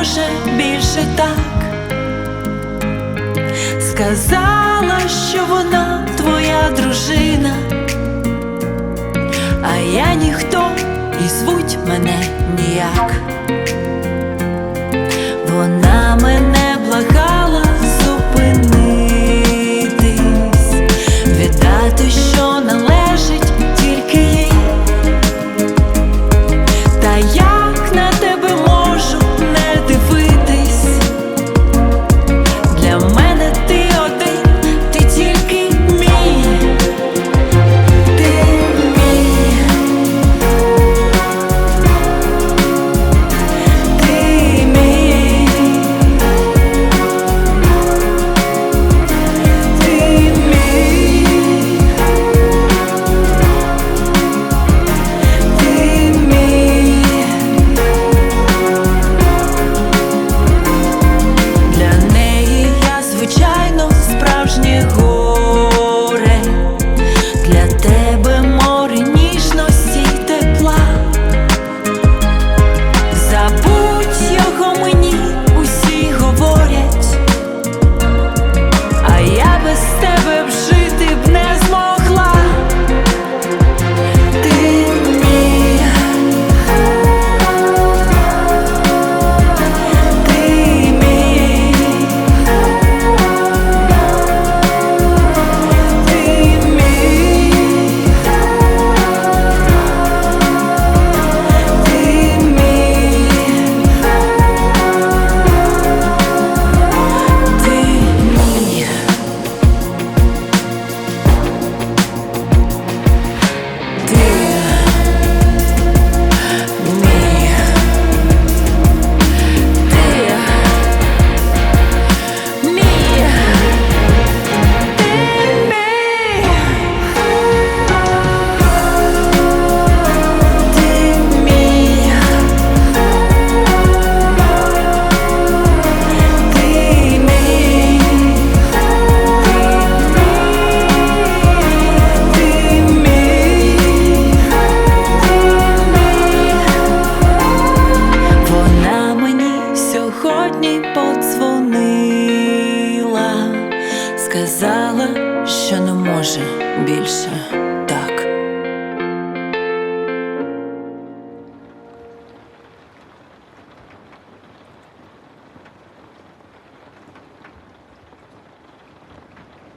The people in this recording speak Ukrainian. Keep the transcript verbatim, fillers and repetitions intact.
може більше так. Сказала, що вона твоя дружина, а я ніхто і звуть мене ніяк. Вона мене благала зупинитись, віддати, що належить тільки їй. Та як на тебе можу не дивитись? Для мене ти один, ти тільки мій. Ти мій. Ти мій. Ти мій. Ти мій. Для неї я, звичайно, справжнє горе. Для тебе море ніжності й тепла. Забудь його, мені усі говорять, а я без тебе б жити б не змогла. Ти мій. Ти мій. Ти мій. Ти мій. Ти мій. Ти мій. Ти мій. Ти мій. Ти мій. Ти мій. Ти мій. Вона мені сьогодні подзвонила, сказала, що не може більше.